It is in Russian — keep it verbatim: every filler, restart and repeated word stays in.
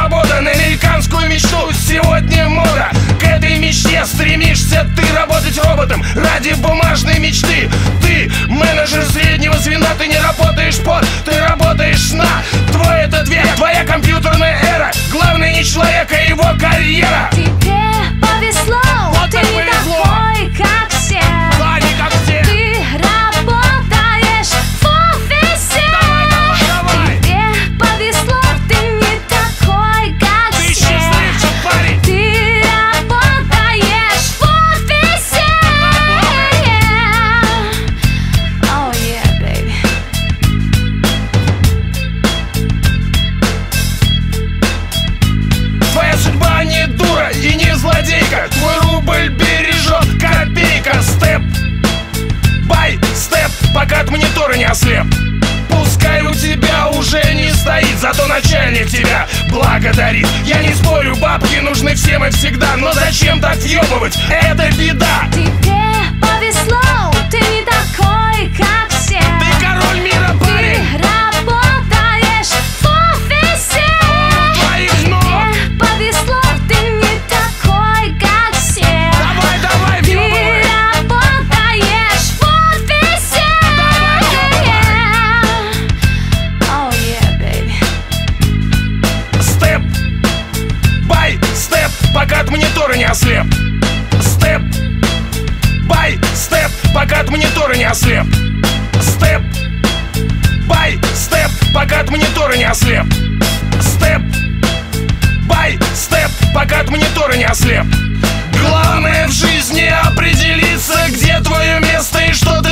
свобода на американскую мечту. Сегодня мода, к этой мечте стремишься ты работать роботом ради бумажной мечты. Ты менеджер среднего звена, ты не работаешь под, ты работаешь на. Твой этот век, твоя компьютерная эра. Главное не человек, а его карьера. Тебе повезло, вот ты не повезло. такой, как все. Да, не как все. Ты работаешь в офисе. Давай, давай, давай. Тебе повезло, ты не такой, как Ты все. счастливчик, парень. Ты работаешь в офисе. Oh yeah, baby. Твоя судьба не дура и не злодейка. Твой рубль бережет копейка. Степ бай степ, пока от монитора не ослеп. Пускай у тебя уже не стоит, зато начальник тебя благодарит. Я не спорю, бабки нужны всем и всегда, но зачем так въебывать? Это беда. Тебе повезло, ты не такой, как все. Ты король мира, Ты парень. работаешь в офисе. Твоих ног. Тебе повезло, ты не такой, как все. Давай, давай, Ты въебывай. работаешь в офисе. Oh yeah, baby. Степ бай степ, пока от монитора не ослеп. Степ бай степ, пока от монитора не ослеп. Степ бай степ, пока от монитора не ослеп. Степ бай степ, пока от монитора не ослеп. Главное в жизни определиться, где твое место и что ты